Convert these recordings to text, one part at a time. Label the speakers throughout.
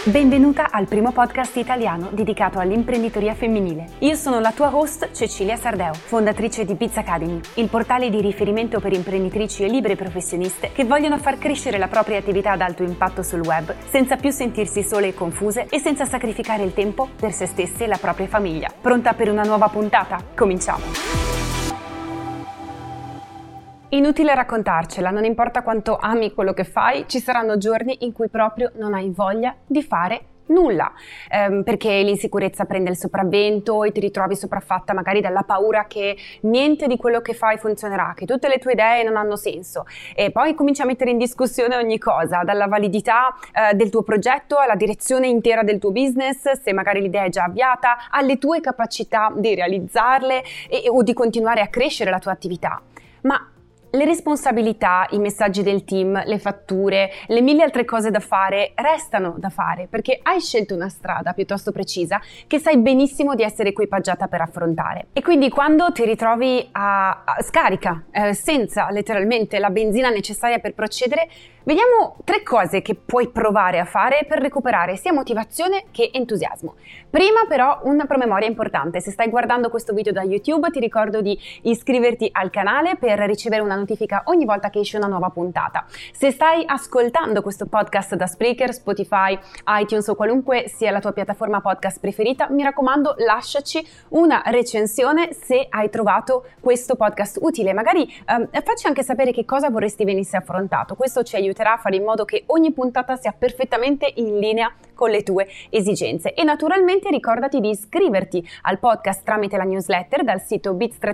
Speaker 1: Benvenuta al primo podcast italiano dedicato all'imprenditoria femminile. Io sono la tua host Cecilia Sardeo, fondatrice di Biz Academy, il portale di riferimento per imprenditrici e libere professioniste che vogliono far crescere la propria attività ad alto impatto sul web senza più sentirsi sole e confuse e senza sacrificare il tempo per se stesse e la propria famiglia. Pronta per una nuova puntata? Cominciamo! Inutile raccontarcela, non importa quanto ami quello che fai, ci saranno giorni in cui proprio non hai voglia di fare nulla, perché l'insicurezza prende il sopravvento e ti ritrovi sopraffatta magari dalla paura che niente di quello che fai funzionerà, che tutte le tue idee non hanno senso e poi cominci a mettere in discussione ogni cosa, dalla validità del tuo progetto alla direzione intera del tuo business, se magari l'idea è già avviata, alle tue capacità di realizzarle o di continuare a crescere la tua attività. Ma le responsabilità, i messaggi del team, le fatture, le mille altre cose da fare restano da fare perché hai scelto una strada piuttosto precisa che sai benissimo di essere equipaggiata per affrontare. E quindi quando ti ritrovi a scarica, senza letteralmente la benzina necessaria per procedere, vediamo 3 cose che puoi provare a fare per recuperare sia motivazione che entusiasmo. Prima però una promemoria importante. Se stai guardando questo video da YouTube ti ricordo di iscriverti al canale per ricevere una notifica ogni volta che esce una nuova puntata. Se stai ascoltando questo podcast da Spreaker, Spotify, iTunes o qualunque sia la tua piattaforma podcast preferita, mi raccomando lasciaci una recensione se hai trovato questo podcast utile. Magari facci anche sapere che cosa vorresti venisse affrontato. Questo ci aiuterà a fare in modo che ogni puntata sia perfettamente in linea con le tue esigenze. E naturalmente ricordati di iscriverti al podcast tramite la newsletter dal sito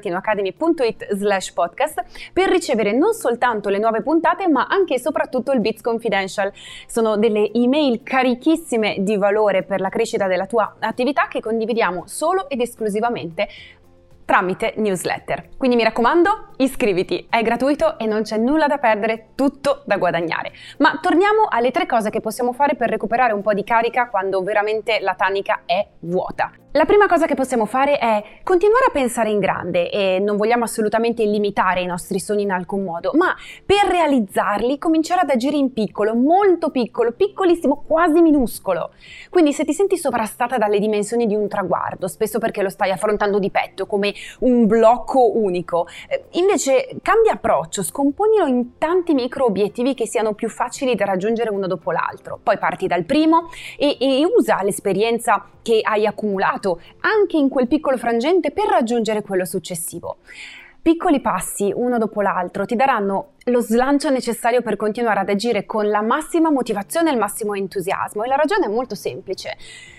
Speaker 1: biz-academy.it/podcast per ricevere non soltanto le nuove puntate ma anche e soprattutto il Biz Confidential. Sono delle email carichissime di valore per la crescita della tua attività che condividiamo solo ed esclusivamente tramite newsletter. Quindi mi raccomando, iscriviti, è gratuito e non c'è nulla da perdere, tutto da guadagnare. Ma torniamo alle 3 cose che possiamo fare per recuperare un po' di carica quando veramente la tanica è vuota. La prima cosa che possiamo fare è continuare a pensare in grande e non vogliamo assolutamente limitare i nostri sogni in alcun modo, ma per realizzarli cominciare ad agire in piccolo, molto piccolo, piccolissimo, quasi minuscolo. Quindi se ti senti sovrastata dalle dimensioni di un traguardo, spesso perché lo stai affrontando di petto come un blocco unico, invece cambia approccio, scomponilo in tanti micro obiettivi che siano più facili da raggiungere uno dopo l'altro. Poi parti dal primo e usa l'esperienza che hai accumulato anche in quel piccolo frangente per raggiungere quello successivo. Piccoli passi, uno dopo l'altro, ti daranno lo slancio necessario per continuare ad agire con la massima motivazione e il massimo entusiasmo. E la ragione è molto semplice.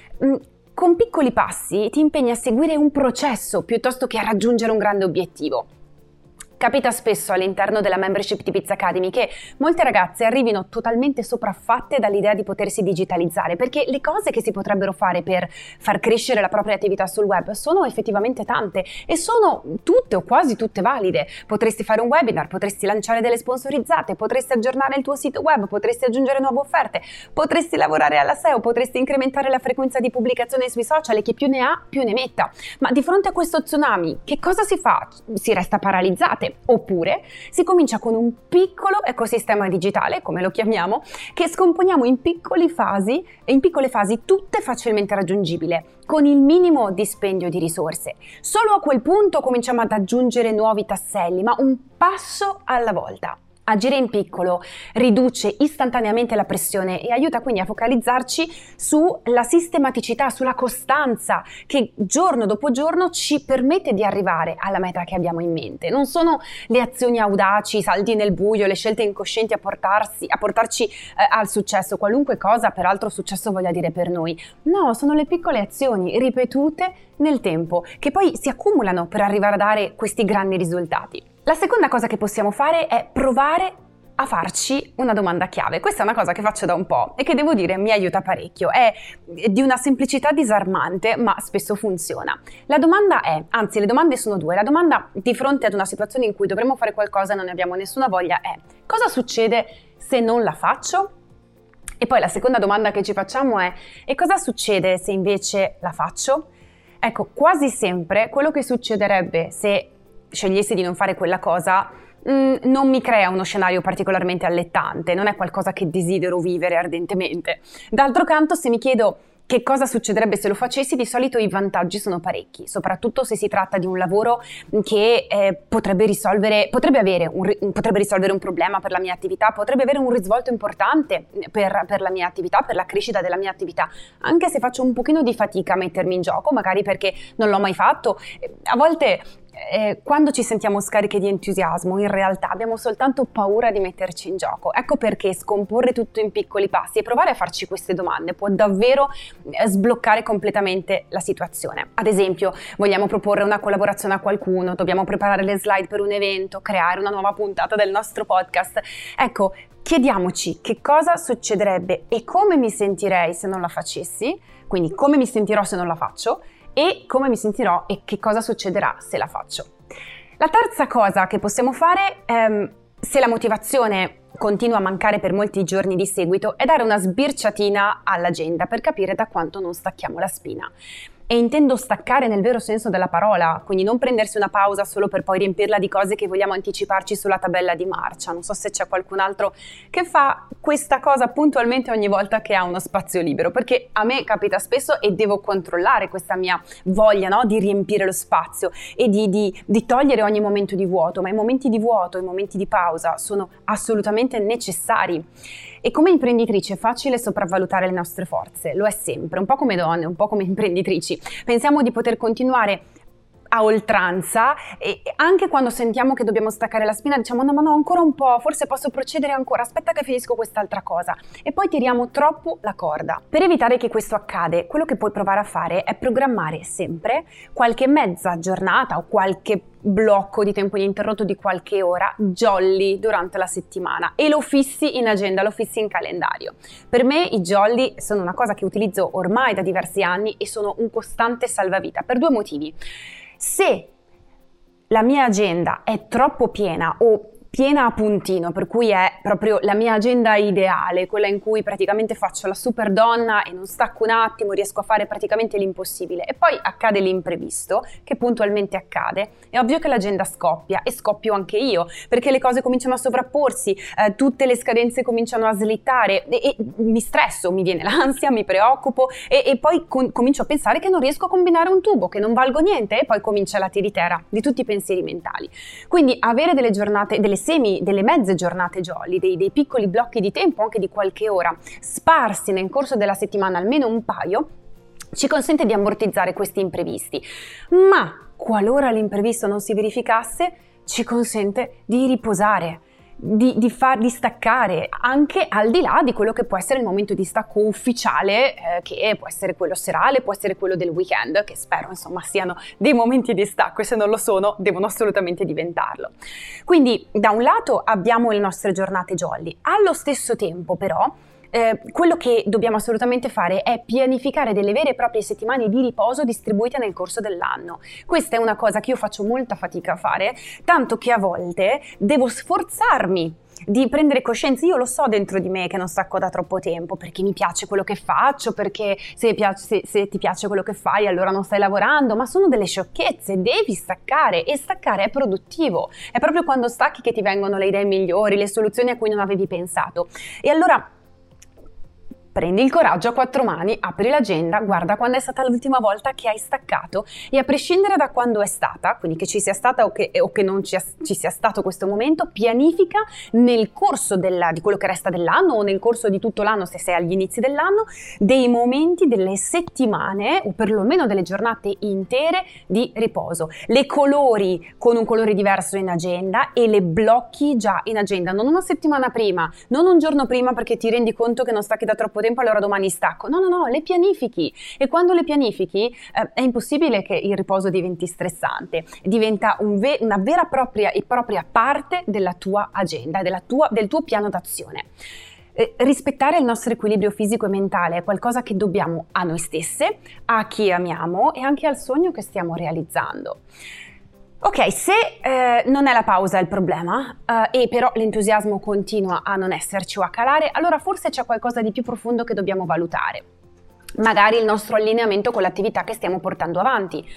Speaker 1: Con piccoli passi ti impegni a seguire un processo piuttosto che a raggiungere un grande obiettivo. Capita spesso all'interno della membership di Biz Academy che molte ragazze arrivino totalmente sopraffatte dall'idea di potersi digitalizzare, perché le cose che si potrebbero fare per far crescere la propria attività sul web sono effettivamente tante e sono tutte o quasi tutte valide. Potresti fare un webinar, potresti lanciare delle sponsorizzate, potresti aggiornare il tuo sito web, potresti aggiungere nuove offerte, potresti lavorare alla SEO, potresti incrementare la frequenza di pubblicazione sui social e chi più ne ha più ne metta. Ma di fronte a questo tsunami che cosa si fa? Si resta paralizzate. Oppure si comincia con un piccolo ecosistema digitale, come lo chiamiamo, che scomponiamo in piccole fasi tutte facilmente raggiungibili, con il minimo dispendio di risorse. Solo a quel punto cominciamo ad aggiungere nuovi tasselli, ma un passo alla volta. Agire in piccolo riduce istantaneamente la pressione e aiuta quindi a focalizzarci sulla sistematicità, sulla costanza che giorno dopo giorno ci permette di arrivare alla meta che abbiamo in mente. Non sono le azioni audaci, i salti nel buio, le scelte incoscienti a portarci al successo, qualunque cosa peraltro successo voglia dire per noi. No, sono le piccole azioni ripetute nel tempo che poi si accumulano per arrivare a dare questi grandi risultati. La seconda cosa che possiamo fare è provare a farci una domanda chiave. Questa è una cosa che faccio da un po' e che devo dire mi aiuta parecchio. È di una semplicità disarmante, ma spesso funziona. La domanda è, anzi le domande sono 2. La domanda di fronte ad una situazione in cui dovremmo fare qualcosa e non ne abbiamo nessuna voglia è: cosa succede se non la faccio? E poi la seconda domanda che ci facciamo è: e cosa succede se invece la faccio? Ecco, quasi sempre quello che succederebbe se scegliessi di non fare quella cosa non mi crea uno scenario particolarmente allettante, non è qualcosa che desidero vivere ardentemente. D'altro canto, se mi chiedo che cosa succederebbe se lo facessi, di solito i vantaggi sono parecchi, soprattutto se si tratta di un lavoro che potrebbe risolvere un problema per la mia attività, potrebbe avere un risvolto importante per la mia attività, per la crescita della mia attività, anche se faccio un pochino di fatica a mettermi in gioco, magari perché non l'ho mai fatto. A volte quando ci sentiamo scariche di entusiasmo, in realtà abbiamo soltanto paura di metterci in gioco. Ecco perché scomporre tutto in piccoli passi e provare a farci queste domande può davvero sbloccare completamente la situazione. Ad esempio, vogliamo proporre una collaborazione a qualcuno, dobbiamo preparare le slide per un evento, creare una nuova puntata del nostro podcast. Ecco, chiediamoci che cosa succederebbe e come mi sentirei se non la facessi, quindi come mi sentirò se non la faccio, e come mi sentirò e che cosa succederà se la faccio. La terza cosa che possiamo fare, se la motivazione continua a mancare per molti giorni di seguito, è dare una sbirciatina all'agenda per capire da quanto non stacchiamo la spina. E intendo staccare nel vero senso della parola, quindi non prendersi una pausa solo per poi riempirla di cose che vogliamo anticiparci sulla tabella di marcia. Non so se c'è qualcun altro che fa questa cosa puntualmente ogni volta che ha uno spazio libero, perché a me capita spesso e devo controllare questa mia voglia, no? Di riempire lo spazio e di togliere ogni momento di vuoto, ma i momenti di vuoto, i momenti di pausa sono assolutamente necessari. E come imprenditrici è facile sopravvalutare le nostre forze, lo è sempre, un po' come donne, un po' come imprenditrici. Pensiamo di poter continuare a oltranza e anche quando sentiamo che dobbiamo staccare la spina diciamo no, ma no, ancora un po', forse posso procedere ancora, aspetta che finisco quest'altra cosa, e poi tiriamo troppo la corda. Per evitare che questo accade, quello che puoi provare a fare è programmare sempre qualche mezza giornata o qualche blocco di tempo ininterrotto di qualche ora jolly durante la settimana e lo fissi in agenda, lo fissi in calendario. Per me i jolly sono una cosa che utilizzo ormai da diversi anni e sono un costante salvavita per due motivi. Se la mia agenda è troppo piena o piena a puntino, per cui è proprio la mia agenda ideale, quella in cui praticamente faccio la super donna e non stacco un attimo, riesco a fare praticamente l'impossibile e poi accade l'imprevisto, che puntualmente accade, è ovvio che l'agenda scoppia e scoppio anche io, perché le cose cominciano a sovrapporsi, tutte le scadenze cominciano a slittare e mi stresso, mi viene l'ansia, mi preoccupo e poi comincio a pensare che non riesco a combinare un tubo, che non valgo niente e poi comincia la tiritera di tutti i pensieri mentali. Quindi avere delle giornate, delle mezze giornate jolly, dei piccoli blocchi di tempo anche di qualche ora sparsi nel corso della settimana, almeno un paio, ci consente di ammortizzare questi imprevisti, ma qualora l'imprevisto non si verificasse ci consente di riposare, di staccare anche al di là di quello che può essere il momento di stacco ufficiale, che può essere quello serale, può essere quello del weekend, che spero insomma siano dei momenti di stacco e se non lo sono devono assolutamente diventarlo. Quindi da un lato abbiamo le nostre giornate jolly, allo stesso tempo però quello che dobbiamo assolutamente fare è pianificare delle vere e proprie settimane di riposo distribuite nel corso dell'anno. Questa è una cosa che io faccio molta fatica a fare, tanto che a volte devo sforzarmi di prendere coscienza. Io lo so dentro di me che non stacco da troppo tempo perché mi piace quello che faccio, perché se ti piace quello che fai allora non stai lavorando, ma sono delle sciocchezze, devi staccare e staccare è produttivo, è proprio quando stacchi che ti vengono le idee migliori, le soluzioni a cui non avevi pensato. E allora prendi il coraggio a quattro mani, apri l'agenda, guarda quando è stata l'ultima volta che hai staccato e a prescindere da quando è stata, quindi che ci sia stata o che non ci sia stato questo momento, pianifica nel corso di quello che resta dell'anno o nel corso di tutto l'anno se sei agli inizi dell'anno, dei momenti, delle settimane o perlomeno delle giornate intere di riposo. Le colori con un colore diverso in agenda e le blocchi già in agenda, non una settimana prima, non un giorno prima perché ti rendi conto che non stacchi da troppo tempo allora domani stacco, no, le pianifichi e quando le pianifichi è impossibile che il riposo diventi stressante, diventa una vera e propria parte della tua agenda, del tuo piano d'azione. Rispettare il nostro equilibrio fisico e mentale è qualcosa che dobbiamo a noi stesse, a chi amiamo e anche al sogno che stiamo realizzando. Ok, se non è la pausa il problema e però l'entusiasmo continua a non esserci o a calare, allora forse c'è qualcosa di più profondo che dobbiamo valutare. Magari il nostro allineamento con l'attività che stiamo portando avanti.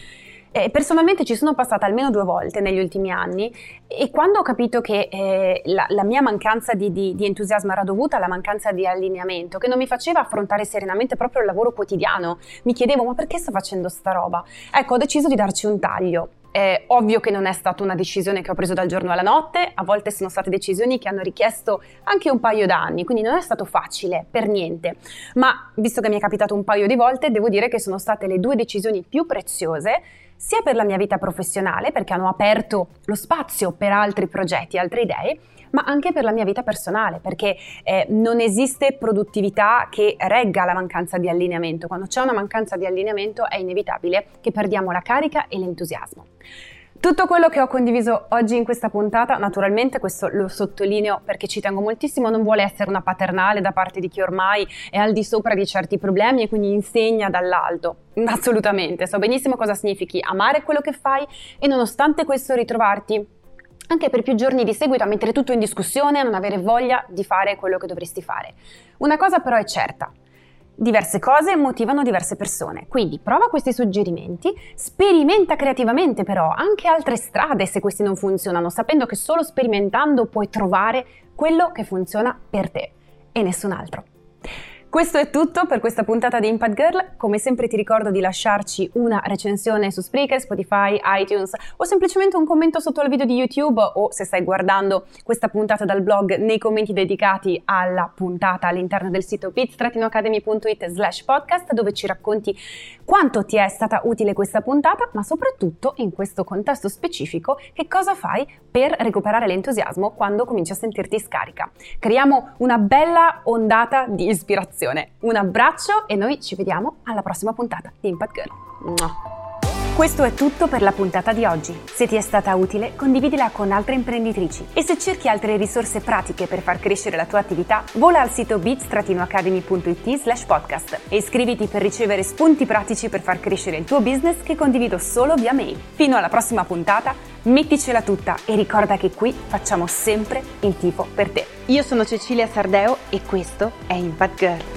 Speaker 1: Personalmente ci sono passata almeno 2 volte negli ultimi anni e quando ho capito che la mia mancanza di entusiasmo era dovuta alla mancanza di allineamento, che non mi faceva affrontare serenamente proprio il lavoro quotidiano, mi chiedevo ma perché sto facendo sta roba? Ecco, ho deciso di darci un taglio. È ovvio che non è stata una decisione che ho preso dal giorno alla notte, a volte sono state decisioni che hanno richiesto anche un paio d'anni, quindi non è stato facile per niente, ma visto che mi è capitato un paio di volte, devo dire che sono state le 2 decisioni più preziose, sia per la mia vita professionale, perché hanno aperto lo spazio per altri progetti, altre idee, ma anche per la mia vita personale, perché non esiste produttività che regga la mancanza di allineamento. Quando c'è una mancanza di allineamento è inevitabile che perdiamo la carica e l'entusiasmo. Tutto quello che ho condiviso oggi in questa puntata, naturalmente questo lo sottolineo perché ci tengo moltissimo, non vuole essere una paternale da parte di chi ormai è al di sopra di certi problemi e quindi insegna dall'alto. Assolutamente, so benissimo cosa significhi amare quello che fai e nonostante questo ritrovarti anche per più giorni di seguito a mettere tutto in discussione, a non avere voglia di fare quello che dovresti fare. Una cosa però è certa. Diverse cose motivano diverse persone, quindi prova questi suggerimenti, sperimenta creativamente però anche altre strade se questi non funzionano, sapendo che solo sperimentando puoi trovare quello che funziona per te e nessun altro. Questo è tutto per questa puntata di Impact Girl. Come sempre ti ricordo di lasciarci una recensione su Spreaker, Spotify, iTunes o semplicemente un commento sotto al video di YouTube o se stai guardando questa puntata dal blog nei commenti dedicati alla puntata all'interno del sito bits-academy.it/podcast dove ci racconti quanto ti è stata utile questa puntata, ma soprattutto in questo contesto specifico che cosa fai per recuperare l'entusiasmo quando cominci a sentirti scarica. Creiamo una bella ondata di ispirazione. Un abbraccio e noi ci vediamo alla prossima puntata di Impact Girl. Questo è tutto per la puntata di oggi. Se ti è stata utile, condividila con altre imprenditrici e se cerchi altre risorse pratiche per far crescere la tua attività, vola al sito bits-academy.it/podcast e iscriviti per ricevere spunti pratici per far crescere il tuo business che condivido solo via mail. Fino alla prossima puntata, metticela tutta e ricorda che qui facciamo sempre il tifo per te. Io sono Cecilia Sardeo e questo è Impact Girl.